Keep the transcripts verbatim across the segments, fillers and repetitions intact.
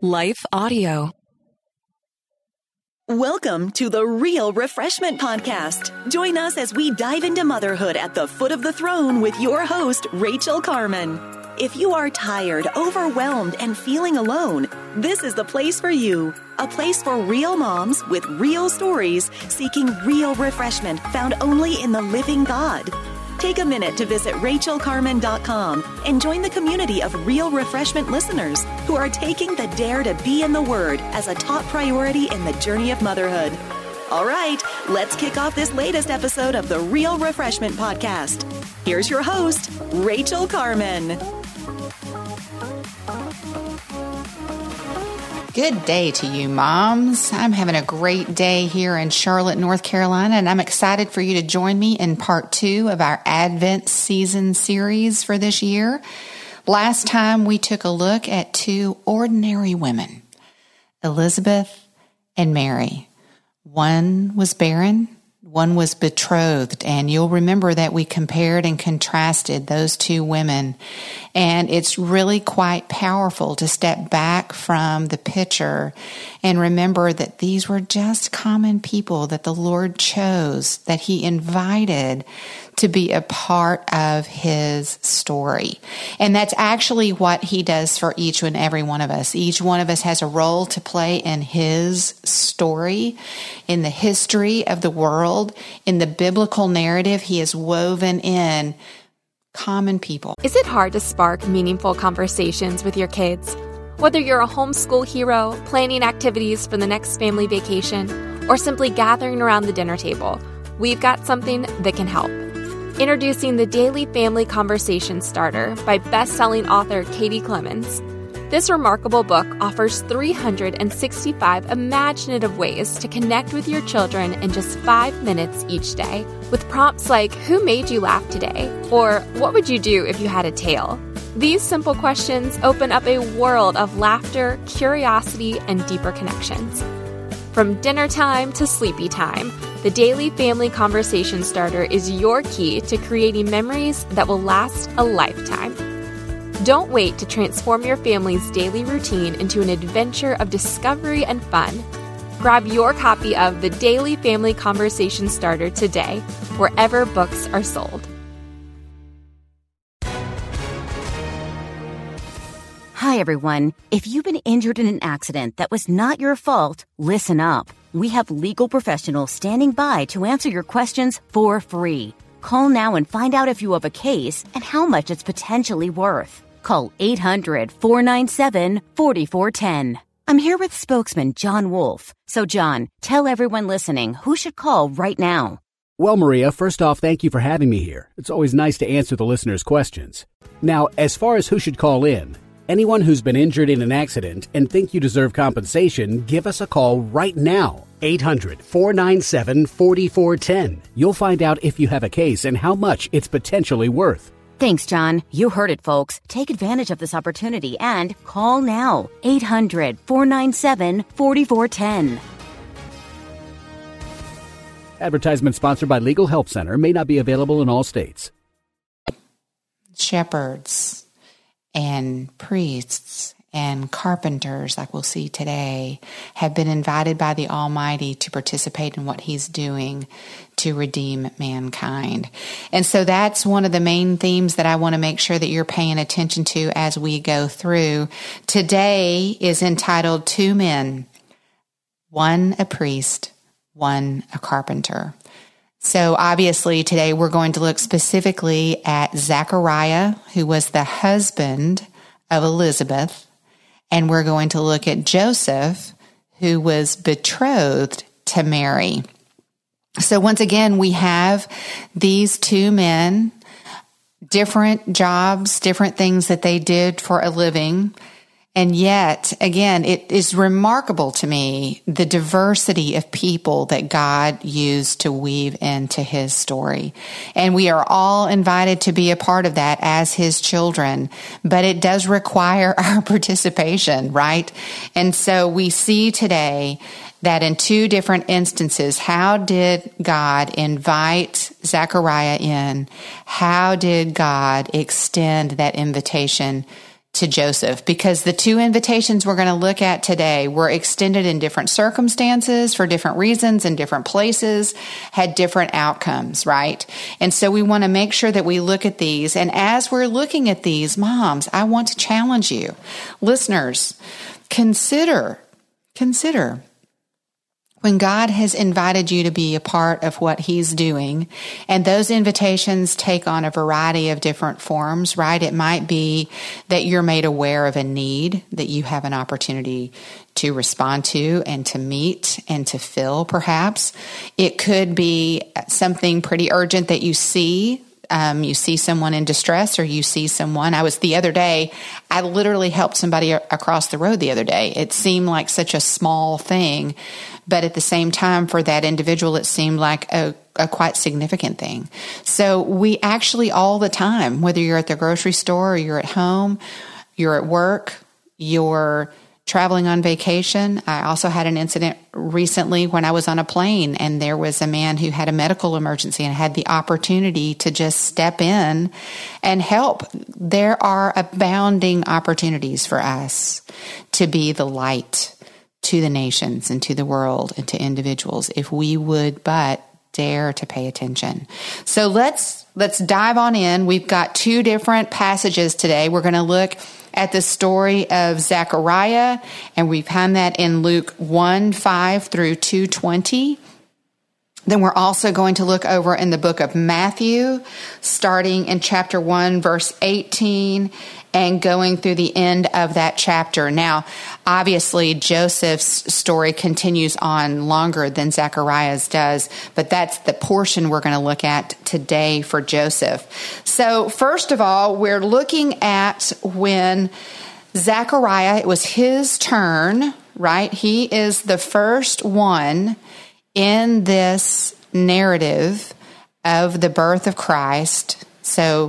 Life Audio. Welcome to the Real Refreshment Podcast. Join us as we dive into motherhood at the foot of the throne with your host, Rachel Carman. If you are tired, overwhelmed, and feeling alone, this is the place for you. A place for real moms with real stories seeking real refreshment found only in the living God. Take a minute to visit rachel carman dot com and join the community of Real Refreshment listeners who are taking the dare to be in the Word as a top priority in the journey of motherhood. All right, let's kick off this latest episode of the Real Refreshment Podcast. Here's your host, Rachel Carman. Good day to you, moms. I'm having a great day here in Charlotte, North Carolina, and I'm excited for you to join me in part two of our Advent season series for this year. Last time we took a look at two ordinary women, Elizabeth and Mary. One was barren, one was betrothed, and you'll remember that we compared and contrasted those two women. And it's really quite powerful to step back from the picture and remember that these were just common people that the Lord chose, that He invited to be a part of His story. And that's actually what He does for each and every one of us. Each one of us has a role to play in His story, in the history of the world, in the biblical narrative. He is woven in common people. Is it hard to spark meaningful conversations with your kids? Whether you're a homeschool hero, planning activities for the next family vacation, or simply gathering around the dinner table, we've got something that can help. Introducing the Daily Family Conversation Starter by best-selling author Katie Clemens. This remarkable book offers three hundred sixty-five imaginative ways to connect with your children in just five minutes each day, with prompts like, who made you laugh today? Or what would you do if you had a tail? These simple questions open up a world of laughter, curiosity, and deeper connections. From dinner time to sleepy time, the Daily Family Conversation Starter is your key to creating memories that will last a lifetime. Don't wait to transform your family's daily routine into an adventure of discovery and fun. Grab your copy of the Daily Family Conversation Starter today, wherever books are sold. Hi, everyone. If you've been injured in an accident that was not your fault, listen up. We have legal professionals standing by to answer your questions for free. Call now and find out if you have a case and how much it's potentially worth. Call eight hundred, four nine seven, four four one zero. I'm here with spokesman John Wolf. So, John, tell everyone listening who should call right now. Well, Maria, first off, thank you for having me here. It's always nice to answer the listeners' questions. Now, as far as who should call in, anyone who's been injured in an accident and think you deserve compensation, give us a call right now. eight hundred, four nine seven, four four one zero. You'll find out if you have a case and how much it's potentially worth. Thanks, John. You heard it, folks. Take advantage of this opportunity and call now. eight hundred, four nine seven, four four one zero. Advertisement sponsored by Legal Help Center. May not be available in all states. Shepherds and priests and carpenters, like we'll see today, have been invited by the Almighty to participate in what He's doing to redeem mankind. And so that's one of the main themes that I want to make sure that you're paying attention to as we go through. Today is entitled Two Men, One a Priest, One a Carpenter. So obviously today we're going to look specifically at Zechariah, who was the husband of Elizabeth, and we're going to look at Joseph, who was betrothed to Mary. So once again, we have these two men, different jobs, different things that they did for a living. And yet, again, it is remarkable to me the diversity of people that God used to weave into His story. And we are all invited to be a part of that as His children, but it does require our participation, right? And so we see today that in two different instances, how did God invite Zechariah in? How did God extend that invitation to Joseph, because the two invitations we're going to look at today were extended in different circumstances for different reasons in different places, had different outcomes, right? And so we want to make sure that we look at these. And as we're looking at these, moms, I want to challenge you. Listeners, consider, consider when God has invited you to be a part of what he's doing, and those invitations take on a variety of different forms, right? It might be that you're made aware of a need that you have an opportunity to respond to and to meet and to fill, perhaps. It could be something pretty urgent that you see. Um, you see someone in distress, or you see someone. I was the other day, I literally helped somebody across the road the other day. It seemed like such a small thing, but at the same time, for that individual, it seemed like a, a quite significant thing. So we actually all the time, whether you're at the grocery store or you're at home, you're at work, you're traveling on vacation. I also had an incident recently when I was on a plane, and there was a man who had a medical emergency and had the opportunity to just step in and help. There are abounding opportunities for us to be the light to the nations and to the world and to individuals if we would but dare to pay attention. So let's let's dive on in. We've got two different passages today. We're going to look at the story of Zechariah, and we find that in Luke one, five through two twenty. Then we're also going to look over in the book of Matthew, starting in chapter one, verse eighteen, and going through the end of that chapter. Now, obviously, Joseph's story continues on longer than Zechariah's does, but that's the portion we're going to look at today for Joseph. So, first of all, we're looking at when Zechariah, it was his turn, right? He is the first one in this narrative of the birth of Christ. So,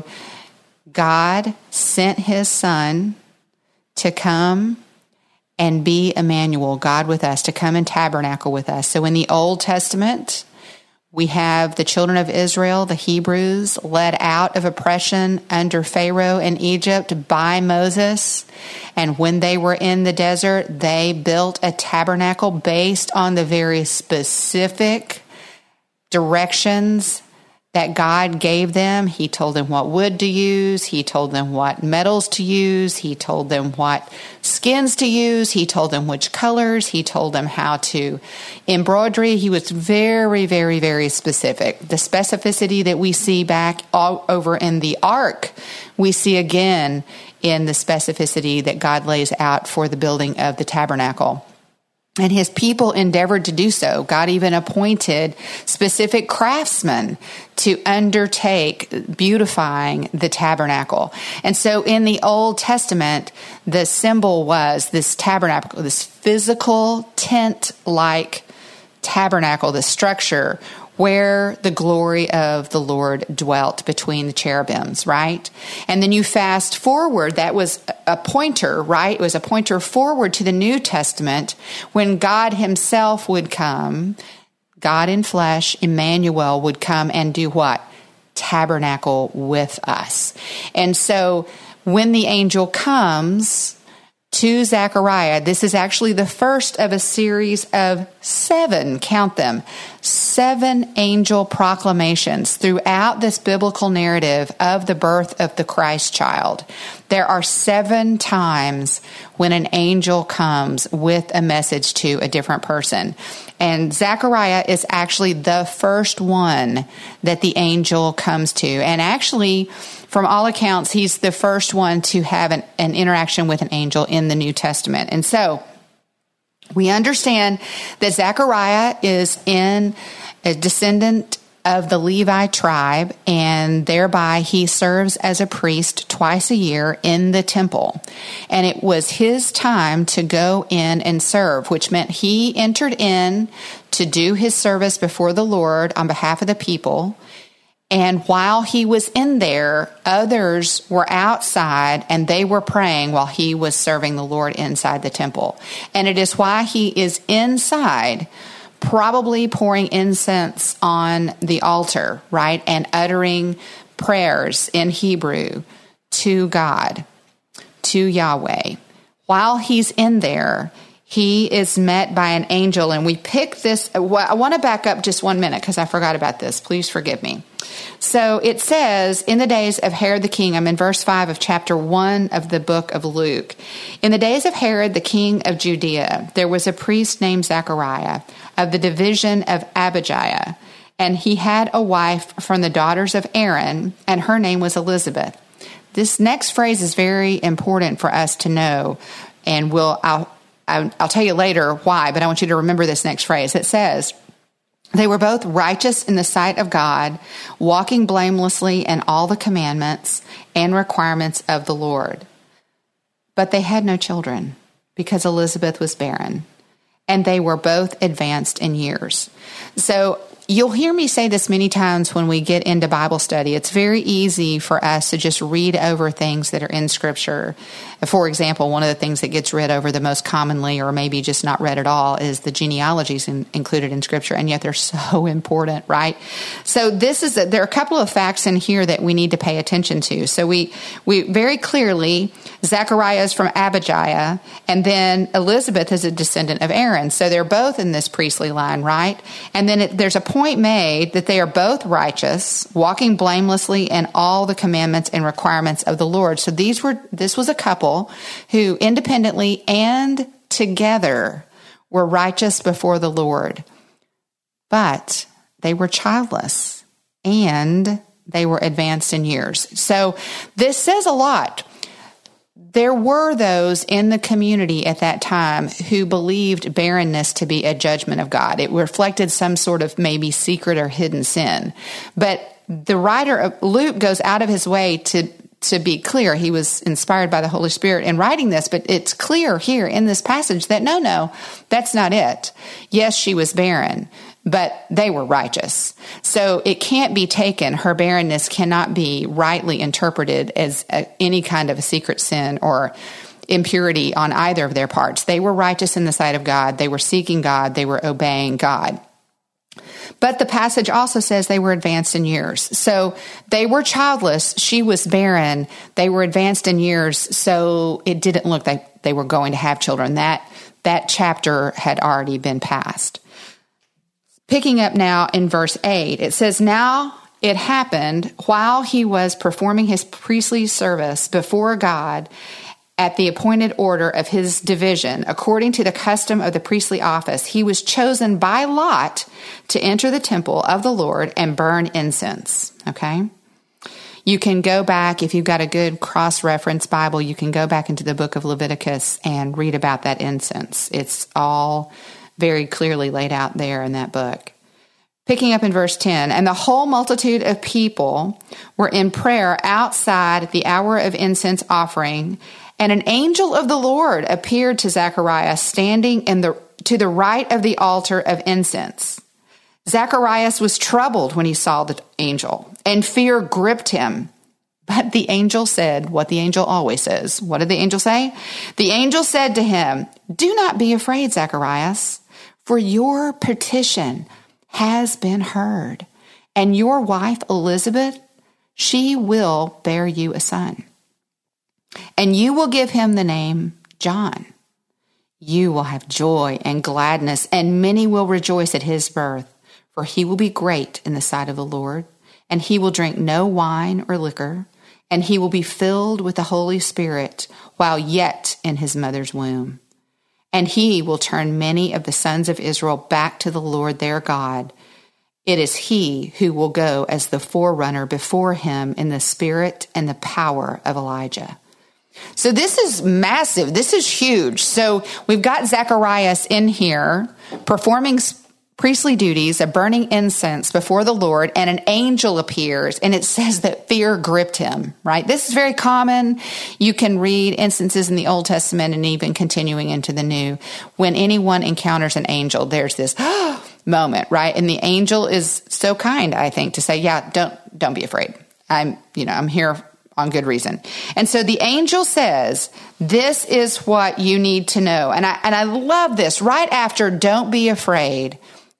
God sent his son to come and be Emmanuel, God with us, to come and tabernacle with us. So in the Old Testament, we have the children of Israel, the Hebrews, led out of oppression under Pharaoh in Egypt by Moses. And when they were in the desert, they built a tabernacle based on the very specific directions that God gave them. He told them what wood to use. He told them what metals to use. He told them what skins to use. He told them which colors. He told them how to embroidery. He was very, very, very specific. The specificity that we see back all over in the ark, we see again in the specificity that God lays out for the building of the tabernacle. And his people endeavored to do so. God even appointed specific craftsmen to undertake beautifying the tabernacle. And so in the Old Testament, the symbol was this tabernacle, this physical tent-like tabernacle, the structure where the glory of the Lord dwelt between the cherubims, right? And then you fast forward, that was a pointer, right? It was a pointer forward to the New Testament when God himself would come, God in flesh, Emmanuel, would come and do what? Tabernacle with us. And so when the angel comes to Zechariah, this is actually the first of a series of seven, count them, seven angel proclamations throughout this biblical narrative of the birth of the Christ child. There are seven times when an angel comes with a message to a different person. And Zechariah is actually the first one that the angel comes to. And actually, from all accounts, he's the first one to have an, an interaction with an angel in the New Testament. And so we understand that Zechariah is in a descendant of the Levi tribe, and thereby he serves as a priest twice a year in the temple. And it was his time to go in and serve, which meant he entered in to do his service before the Lord on behalf of the people. And while he was in there, others were outside and they were praying while he was serving the Lord inside the temple. And it is why he is inside, probably pouring incense on the altar, right? And uttering prayers in Hebrew to God, to Yahweh. While he's in there, he is met by an angel, and we pick this. I want to back up just one minute because I forgot about this. Please forgive me. So it says, in the days of Herod the king, I'm in verse five of chapter one of the book of Luke. In the days of Herod the king of Judea, there was a priest named Zechariah of the division of Abijah, and he had a wife from the daughters of Aaron, and her name was Elizabeth. This next phrase is very important for us to know, and we'll, I'll, I'll tell you later why, but I want you to remember this next phrase. It says, they were both righteous in the sight of God, walking blamelessly in all the commandments and requirements of the Lord. But they had no children because Elizabeth was barren, and they were both advanced in years. So you'll hear me say this many times when we get into Bible study. It's very easy for us to just read over things that are in Scripture. For example, one of the things that gets read over the most commonly, or maybe just not read at all, is the genealogies in, included in Scripture, and yet they're so important, right? So this is a, there are a couple of facts in here that we need to pay attention to. So we we very clearly, Zechariah is from Abijah, and then Elizabeth is a descendant of Aaron. So they're both in this priestly line, right? And then it, there's a point made that they are both righteous, walking blamelessly in all the commandments and requirements of the Lord. So these were this was a couple who independently and together were righteous before the Lord. But they were childless and they were advanced in years. So this says a lot. There were those in the community at that time who believed barrenness to be a judgment of God. It reflected some sort of maybe secret or hidden sin. But the writer of Luke goes out of his way to, to be clear. He was inspired by the Holy Spirit in writing this, but it's clear here in this passage that no, no, that's not it. Yes, she was barren, but they were righteous. So it can't be taken, her barrenness cannot be rightly interpreted as a, any kind of a secret sin or impurity on either of their parts. They were righteous in the sight of God. They were seeking God. They were obeying God. But the passage also says they were advanced in years. So they were childless. She was barren. They were advanced in years. So it didn't look like they were going to have children. That, that chapter had already been passed. Picking up now in verse eight, it says, now it happened while he was performing his priestly service before God at the appointed order of his division, according to the custom of the priestly office, he was chosen by lot to enter the temple of the Lord and burn incense. Okay? You can go back, if you've got a good cross-reference Bible, you can go back into the book of Leviticus and read about that incense. It's all very clearly laid out there in that book. Picking up in verse ten, and the whole multitude of people were in prayer outside at the hour of incense offering, and an angel of the Lord appeared to Zacharias standing in the to the right of the altar of incense. Zacharias was troubled when he saw the angel, and fear gripped him. But the angel said what the angel always says. What did the angel say? The angel said to him, do not be afraid, Zacharias, for your petition has been heard, and your wife Elizabeth, she will bear you a son, and you will give him the name John. You will have joy and gladness, and many will rejoice at his birth, for he will be great in the sight of the Lord, and he will drink no wine or liquor, and he will be filled with the Holy Spirit while yet in his mother's womb. And he will turn many of the sons of Israel back to the Lord their God. It is he who will go as the forerunner before him in the spirit and the power of Elijah. So this is massive. This is huge. So we've got Zacharias in here performing priestly duties of burning incense before the Lord, and an angel appears, and it says that fear gripped him, right? This is very common. You can read instances in the Old Testament and even continuing into the New. When anyone encounters an angel, there's this moment, right? And the angel is so kind, I think, to say, yeah, don't, don't be afraid. I'm, you know, I'm here on good reason. And so the angel says, this is what you need to know. And I, and I love this. Right after, don't be afraid,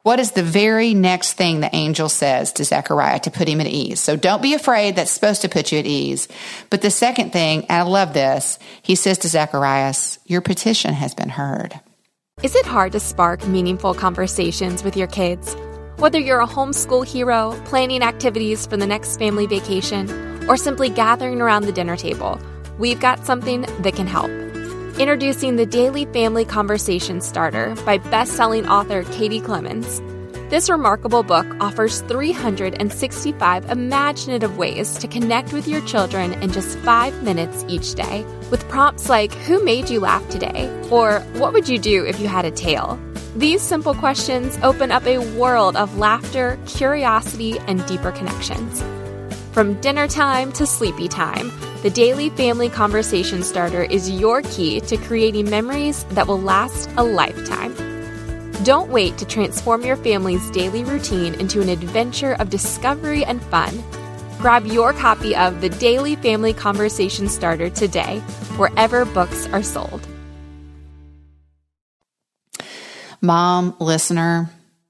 What is the very next thing the angel says to Zechariah to put him at ease? So don't be afraid. That's supposed to put you at ease. But the second thing, and I love this, he says to Zacharias, your petition has been heard. Is it hard to spark meaningful conversations with your kids? Whether you're a homeschool hero, planning activities for the next family vacation, or simply gathering around the dinner table, we've got something that can help. Introducing the Daily Family Conversation Starter by best-selling author Katie Clemens. This remarkable book offers three hundred sixty-five imaginative ways to connect with your children in just five minutes each day, with prompts like, who made you laugh today? Or what would you do if you had a tail? These simple questions open up a world of laughter, curiosity, and deeper connections. From dinner time to sleepy time, the Daily Family Conversation Starter is your key to creating memories that will last a lifetime. Don't wait to transform your family's daily routine into an adventure of discovery and fun. Grab your copy of the Daily Family Conversation Starter today, wherever books are sold. Mom, listener,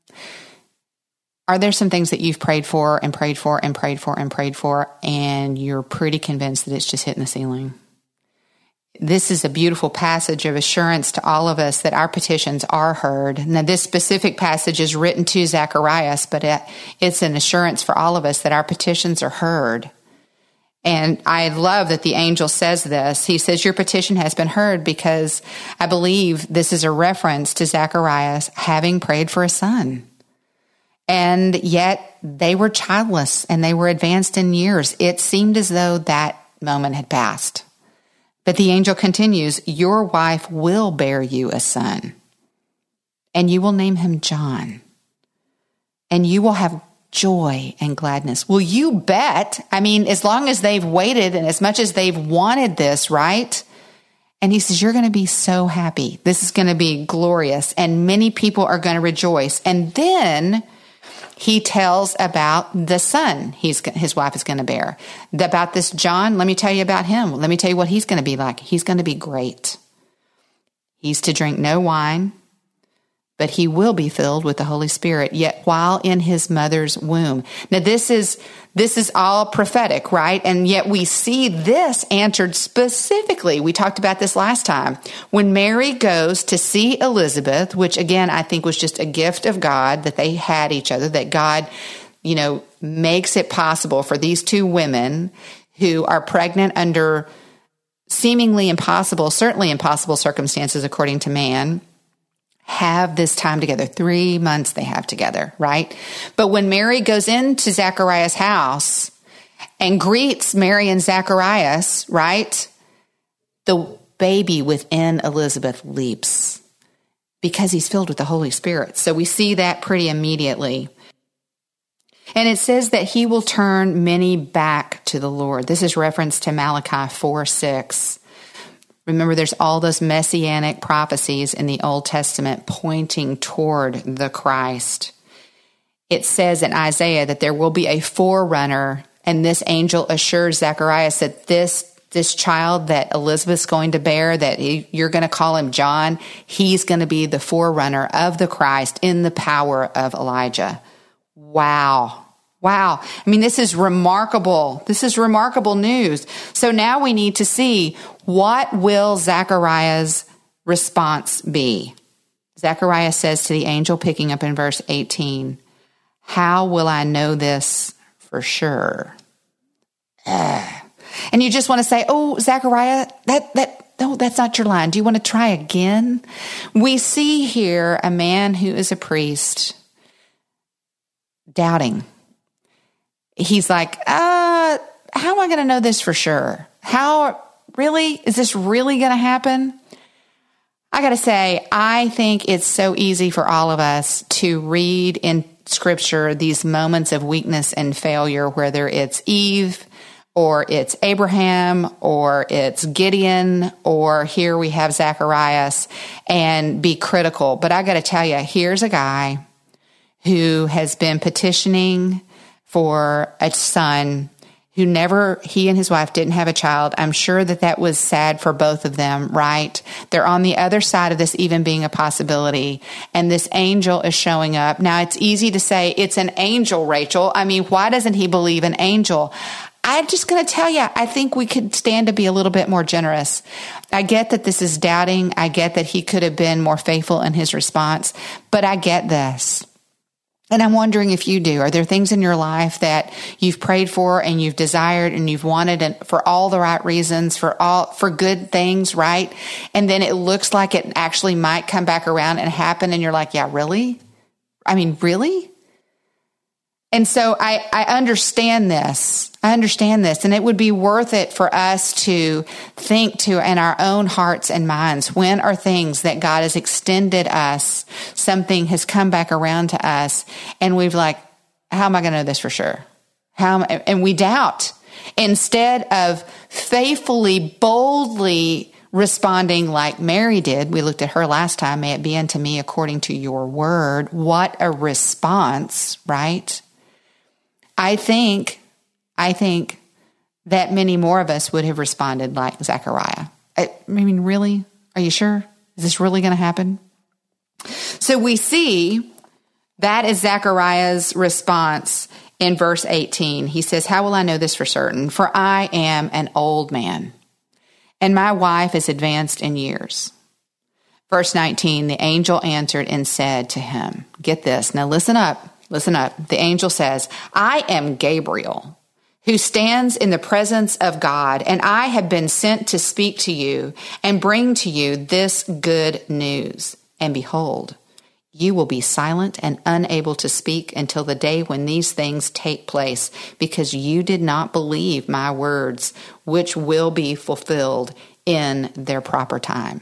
are there some things that you've prayed for and prayed for and prayed for and prayed for, and you're pretty convinced that it's just hitting the ceiling? This is a beautiful passage of assurance to all of us that our petitions are heard. Now, this specific passage is written to Zacharias, but it, it's an assurance for all of us that our petitions are heard. And I love that the angel says this. He says, your petition has been heard, because I believe this is a reference to Zacharias having prayed for a son. And yet they were childless and they were advanced in years. It seemed as though that moment had passed. But the angel continues, your wife will bear you a son, and you will name him John, and you will have joy and gladness. Will you bet? I mean, as long as they've waited and as much as they've wanted this, right? And he says, you're going to be so happy. This is going to be glorious, and many people are going to rejoice. And then he tells about the son he's his wife is going to bear. About this John, let me tell you about him. Let me tell you what he's going to be like. He's going to be great. He's to drink no wine, but he will be filled with the Holy Spirit, yet while in his mother's womb. Now, this is this is all prophetic, right? And yet we see this answered specifically. We talked about this last time. When Mary goes to see Elizabeth, which again, I think was just a gift of God that they had each other, that God, you know, makes it possible for these two women who are pregnant under seemingly impossible, certainly impossible circumstances according to man, have this time together. Three months they have together, right? But when Mary goes into Zacharias' house and greets Mary and Zacharias, right? The baby within Elizabeth leaps because he's filled with the Holy Spirit. So we see that pretty immediately. And it says that he will turn many back to the Lord. This is reference to Malachi four six. Remember, there's all those messianic prophecies in the Old Testament pointing toward the Christ. It says in Isaiah that there will be a forerunner, and this angel assures Zacharias that this this child that Elizabeth's going to bear, that he, you're going to call him John, he's going to be the forerunner of the Christ in the power of Elijah. Wow. Wow. I mean, this is remarkable. This is remarkable news. So now we need to see, what will Zachariah's response be? Zechariah says to the angel, picking up in verse eighteen, how will I know this for sure? Ugh. And you just want to say, oh, Zechariah, that, that, no, that's not your line. Do you want to try again? We see here a man who is a priest doubting. He's like, uh, how am I going to know this for sure? How, really? Is this really going to happen? I got to say, I think it's so easy for all of us to read in Scripture these moments of weakness and failure, whether it's Eve or it's Abraham or it's Gideon, or here we have Zacharias, and be critical. But I got to tell you, here's a guy who has been petitioning for a son who never, he and his wife didn't have a child. I'm sure that that was sad for both of them, right? They're on the other side of this even being a possibility. And this angel is showing up. Now, it's easy to say it's an angel, Rachel. I mean, why doesn't he believe an angel? I'm just going to tell you, I think we could stand to be a little bit more generous. I get that this is doubting. I get that he could have been more faithful in his response, but I get this. And I'm wondering if you do. Are there things in your life that you've prayed for and you've desired and you've wanted and for all the right reasons, for all, for good things, right? And then it looks like it actually might come back around and happen. And you're like, yeah, really? I mean, really? And so I, I understand this. I understand this. And it would be worth it for us to think to in our own hearts and minds, when are things that God has extended us, something has come back around to us, and we've like, how am I going to know this for sure? How am I? And we doubt. Instead of faithfully, boldly responding like Mary did, we looked at her last time, may it be unto me according to your word. What a response, right? I think, I think that many more of us would have responded like Zechariah. I, I mean, really? Are you sure? Is this really going to happen? So we see that is Zechariah's response in verse eighteen. He says, how will I know this for certain? For I am an old man, and my wife is advanced in years. Verse nineteen, the angel answered and said to him, get this, now listen up. Listen up. The angel says, I am Gabriel, who stands in the presence of God, and I have been sent to speak to you and bring to you this good news. And behold, you will be silent and unable to speak until the day when these things take place, because you did not believe my words, which will be fulfilled in their proper time.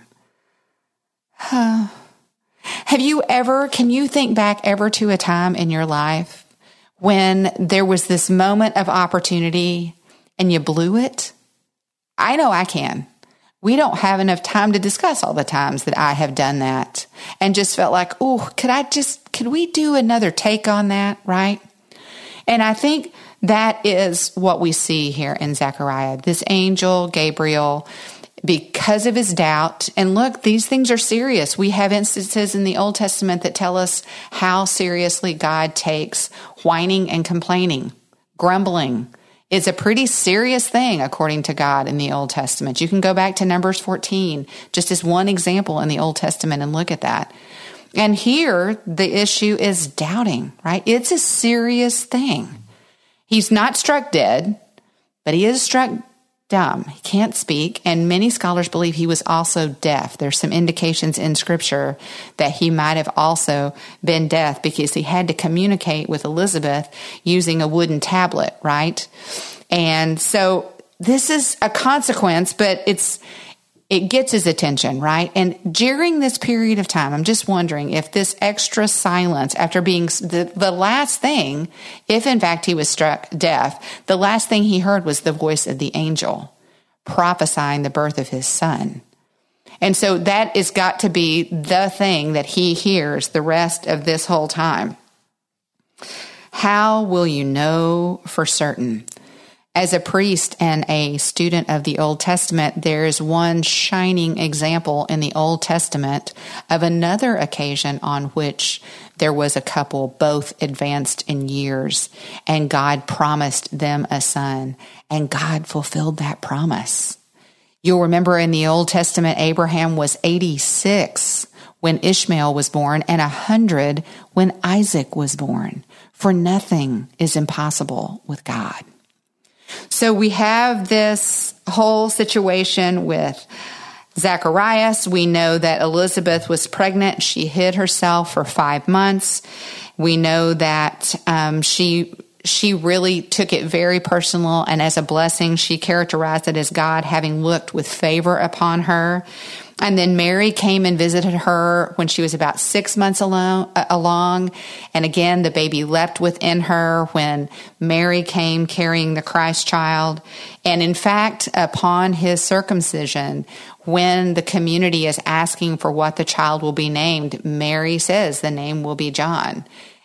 Huh. Have you ever, can you think back ever to a time in your life when there was this moment of opportunity and you blew it? I know I can. We don't have enough time to discuss all the times that I have done that and just felt like, oh, could I just, could we do another take on that, right? And I think that is what we see here in Zechariah. This angel, Gabriel, because of his doubt. And look, these things are serious. We have instances in the Old Testament that tell us how seriously God takes whining and complaining. Grumbling is a pretty serious thing according to God in the Old Testament. You can go back to Numbers fourteen, just as one example in the Old Testament, and look at that. And here, the issue is doubting, right? It's a serious thing. He's not struck dead, but he is struck dumb. He can't speak, and many scholars believe he was also deaf. There's some indications in Scripture that he might have also been deaf because he had to communicate with Elizabeth using a wooden tablet, right? And so this is a consequence, but it's it gets his attention, right? And during this period of time, I'm just wondering if this extra silence after being the, the last thing, if in fact he was struck deaf, the last thing he heard was the voice of the angel prophesying the birth of his son. And so that has got to be the thing that he hears the rest of this whole time. How will you know for certain? As a priest and a student of the Old Testament, there is one shining example in the Old Testament of another occasion on which there was a couple both advanced in years, and God promised them a son, and God fulfilled that promise. You'll remember in the Old Testament, Abraham was eighty-six when Ishmael was born and one hundred when Isaac was born. For nothing is impossible with God. So we have this whole situation with Zacharias. We know that Elizabeth was pregnant. She hid herself for five months. We know that um, she she really took it very personal, and as a blessing, she characterized it as God having looked with favor upon her. And then Mary came and visited her when she was about six months along, uh, along. And again, the baby leapt within her when Mary came carrying the Christ child. And in fact, upon his circumcision, when the community is asking for what the child will be named, Mary says the name will be John.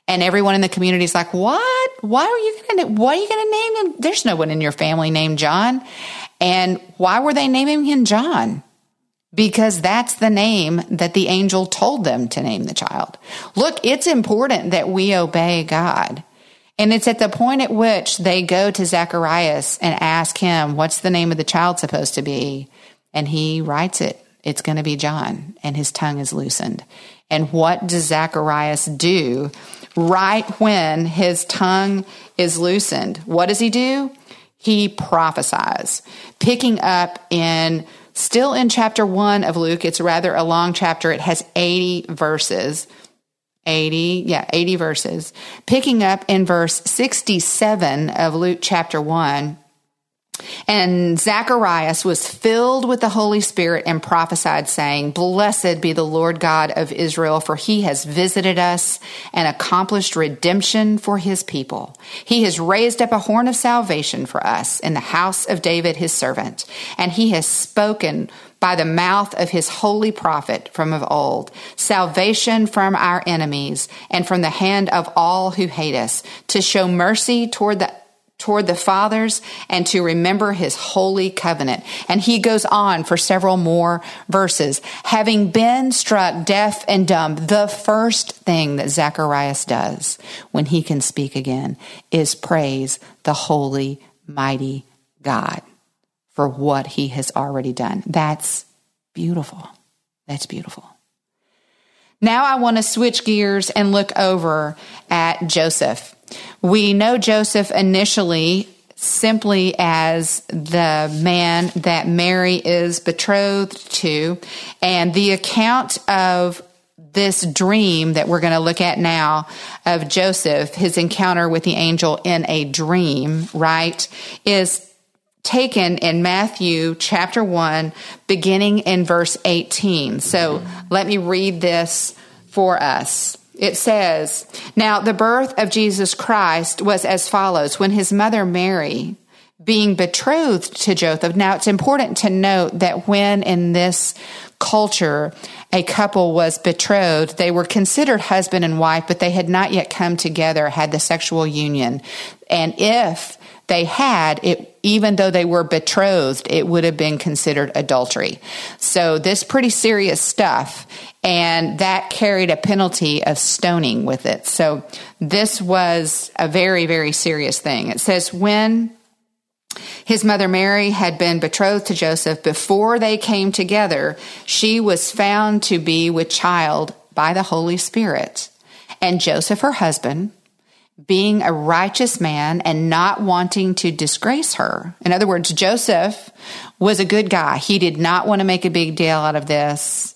And everyone in the community is like, what? Why are you going to, what are you going to name him? There's no one in your family named John. And why were they naming him John? Because that's the name that the angel told them to name the child. Look, it's important that we obey God. And it's at the point at which they go to Zacharias and ask him, what's the name of the child supposed to be? And he writes it. It's going to be John. And his tongue is loosened. And what does Zacharias do right when his tongue is loosened? What does he do? He prophesies. Picking up in, still in chapter one of Luke, it's rather a long chapter. It has eighty verses. eighty, yeah, eighty verses. Picking up in verse sixty-seven of Luke chapter one. And Zacharias was filled with the Holy Spirit and prophesied, saying, Blessed be the Lord God of Israel, for he has visited us and accomplished redemption for his people. He has raised up a horn of salvation for us in the house of David, his servant, and he has spoken by the mouth of his holy prophet from of old, salvation from our enemies and from the hand of all who hate us, to show mercy toward the toward the fathers and to remember his holy covenant. And he goes on for several more verses. Having been struck deaf and dumb, the first thing that Zacharias does when he can speak again is praise the holy, mighty God for what he has already done. That's beautiful. That's beautiful. Now I want to switch gears and look over at Joseph. We know Joseph initially simply as the man that Mary is betrothed to, and the account of this dream that we're going to look at now of Joseph, his encounter with the angel in a dream, right, is taken in Matthew chapter one, beginning in verse eighteen. So let me read this for us. It says, Now the birth of Jesus Christ was as follows. When his mother Mary, being betrothed to Joseph. Now it's important to note that when in this culture a couple was betrothed, they were considered husband and wife, but they had not yet come together, had the sexual union. And if they had, it, even though they were betrothed, it would have been considered adultery. So this pretty serious stuff, and that carried a penalty of stoning with it. So this was a very, very serious thing. It says, when his mother Mary had been betrothed to Joseph, before they came together, she was found to be with child by the Holy Spirit. And Joseph, her husband, being a righteous man and not wanting to disgrace her. In other words, Joseph was a good guy. He did not want to make a big deal out of this.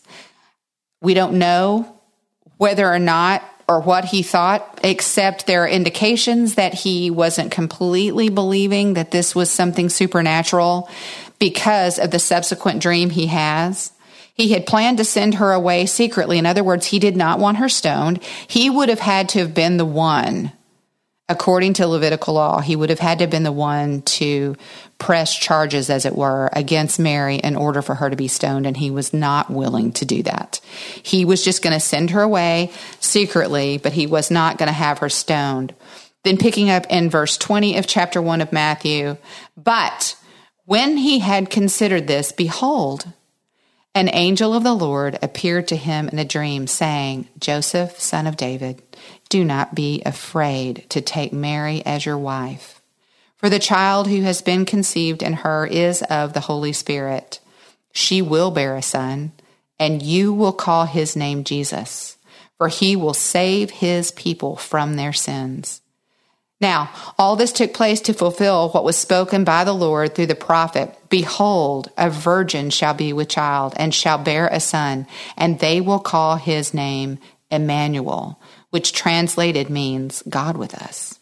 We don't know whether or not or what he thought, except there are indications that he wasn't completely believing that this was something supernatural because of the subsequent dream he has. He had planned to send her away secretly. In other words, he did not want her stoned. He would have had to have been the one. According to Levitical law, he would have had to have been the one to press charges, as it were, against Mary in order for her to be stoned, and he was not willing to do that. He was just going to send her away secretly, but he was not going to have her stoned. Then picking up in verse twenty of chapter one of Matthew, but when he had considered this, behold, an angel of the Lord appeared to him in a dream, saying, Joseph, son of David, do not be afraid to take Mary as your wife, for the child who has been conceived in her is of the Holy Spirit. She will bear a son, and you will call his name Jesus, for he will save his people from their sins. Now, all this took place to fulfill what was spoken by the Lord through the prophet. Behold, a virgin shall be with child and shall bear a son, and they will call his name Emmanuel, which translated means God with us.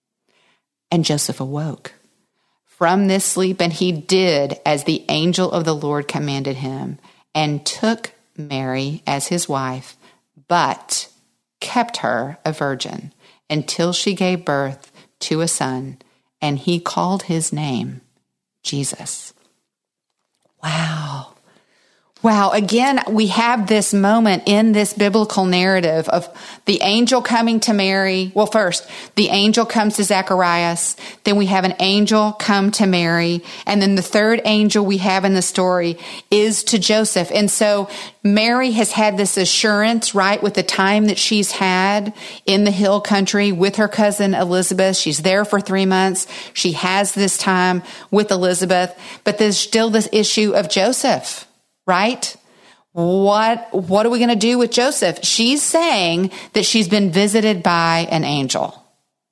And Joseph awoke from this sleep, and he did as the angel of the Lord commanded him, and took Mary as his wife, but kept her a virgin until she gave birth to a son, and he called his name Jesus. Wow. Wow. Again, we have this moment in this biblical narrative of the angel coming to Mary. Well, first, the angel comes to Zacharias. Then we have an angel come to Mary. And then the third angel we have in the story is to Joseph. And so Mary has had this assurance, right, with the time that she's had in the hill country with her cousin Elizabeth. She's there for three months. She has this time with Elizabeth. But there's still this issue of Joseph. Right? What, what are we going to do with Joseph? She's saying that she's been visited by an angel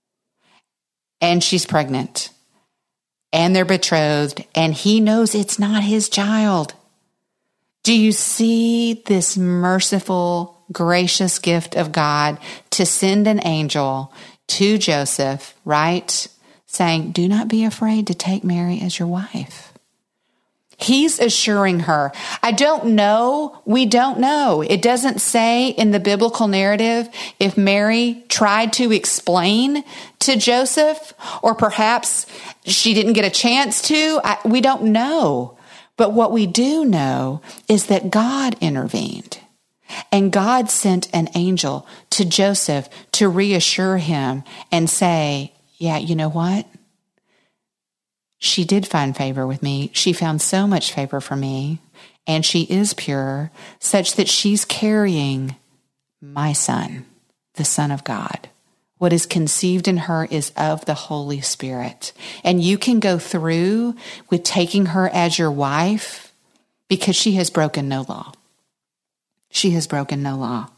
and she's pregnant and they're betrothed and he knows it's not his child. Do you see this merciful, gracious gift of God to send an angel to Joseph, right? Saying, do not be afraid to take Mary as your wife. He's assuring her. I don't know. We don't know. It doesn't say in the biblical narrative if Mary tried to explain to Joseph, or perhaps she didn't get a chance to. I, we don't know. But what we do know is that God intervened. And God sent an angel to Joseph to reassure him and say, yeah, you know what? She did find favor with me. She found so much favor for me, and she is pure, such that she's carrying my son, the Son of God. What is conceived in her is of the Holy Spirit. And you can go through with taking her as your wife because she has broken no law. She has broken no law.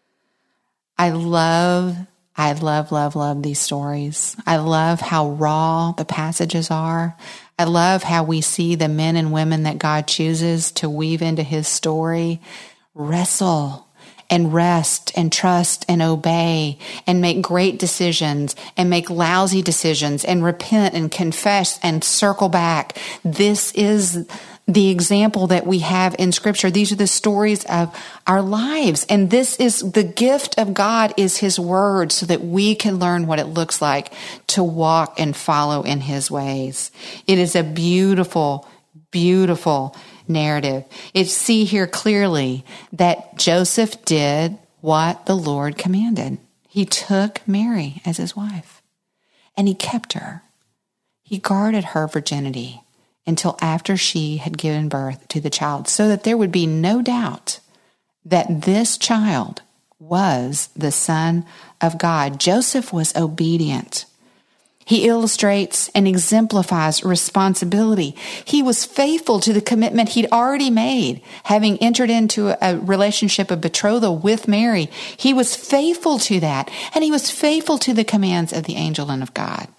I love I love, love, love these stories. I love how raw the passages are. I love how we see the men and women that God chooses to weave into his story wrestle and rest and trust and obey and make great decisions and make lousy decisions and repent and confess and circle back. This is the example that we have in Scripture. These are the stories of our lives. And this is the gift of God, is his word, so that we can learn what it looks like to walk and follow in his ways. It is a beautiful, beautiful narrative. It's see here clearly that Joseph did what the Lord commanded. He took Mary as his wife and he kept her. He guarded her virginity until after she had given birth to the child, so that there would be no doubt that this child was the Son of God. Joseph was obedient. He illustrates and exemplifies responsibility. He was faithful to the commitment he'd already made, having entered into a relationship of betrothal with Mary. He was faithful to that, and he was faithful to the commands of the angel and of God.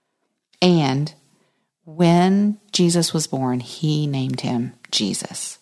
And when Jesus was born, he named him Jesus.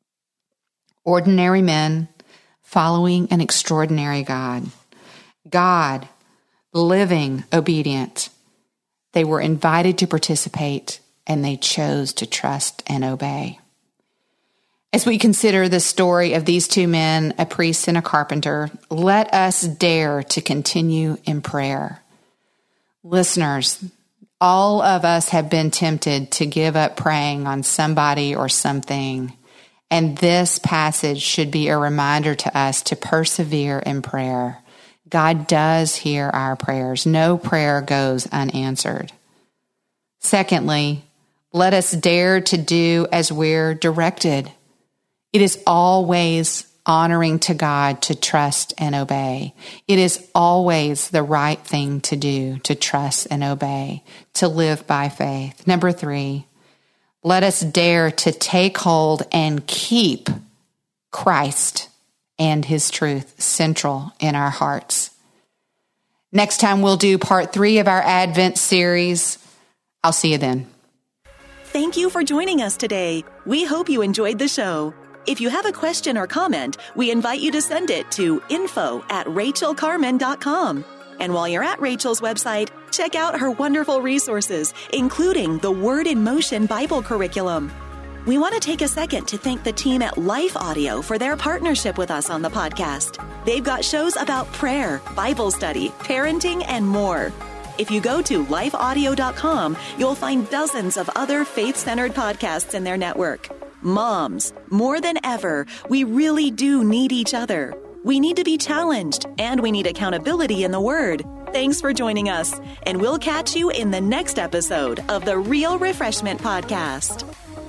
Ordinary men following an extraordinary God. God, living obedient. They were invited to participate, and they chose to trust and obey. As we consider the story of these two men, a priest and a carpenter, let us dare to continue in prayer. Listeners, all of us have been tempted to give up praying on somebody or something, and this passage should be a reminder to us to persevere in prayer. God does hear our prayers. No prayer goes unanswered. Secondly, let us dare to do as we're directed. It is always honoring to God to trust and obey. It is always the right thing to do, to trust and obey, to live by faith. Number three, let us dare to take hold and keep Christ and his truth central in our hearts. Next time we'll do part three of our Advent series. I'll see you then. Thank you for joining us today. We hope you enjoyed the show. If you have a question or comment, we invite you to send it to info at rachel carman dot com. And while you're at Rachel's website, check out her wonderful resources, including the Word in Motion Bible curriculum. We want to take a second to thank the team at Life Audio for their partnership with us on the podcast. They've got shows about prayer, Bible study, parenting, and more. If you go to life audio dot com, you'll find dozens of other faith-centered podcasts in their network. Moms, more than ever, we really do need each other. We need to be challenged, and we need accountability in the Word. Thanks for joining us, and we'll catch you in the next episode of the Real Refreshment Podcast.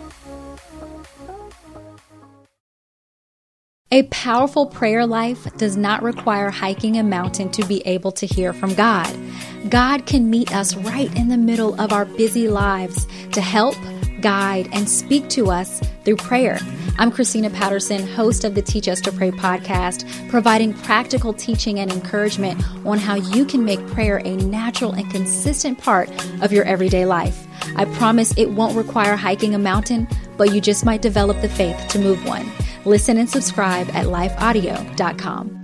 A powerful prayer life does not require hiking a mountain to be able to hear from God. God can meet us right in the middle of our busy lives to help, guide, and speak to us through prayer. I'm Christina Patterson, host of the Teach Us to Pray podcast, providing practical teaching and encouragement on how you can make prayer a natural and consistent part of your everyday life. I promise it won't require hiking a mountain, but you just might develop the faith to move one. Listen and subscribe at life audio dot com.